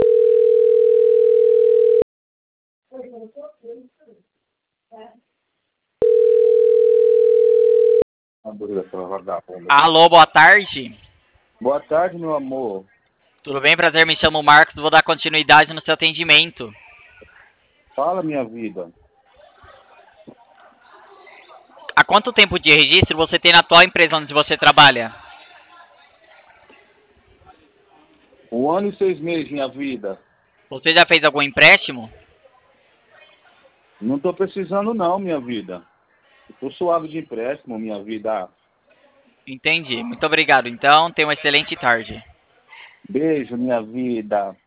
Alô, boa tarde. Boa tarde, meu amor. Tudo bem? Prazer, me chamo Marcos. Vou dar continuidade no seu atendimento. Fala, minha vida. Há quanto tempo de registro você tem na atual empresa onde você trabalha? 1 ano e 6 meses, minha vida. Você já fez algum empréstimo? Não tô precisando não, minha vida. Eu tô suave de empréstimo, minha vida. Entendi. Muito obrigado. Então, tenha uma excelente tarde. Beijo, minha vida.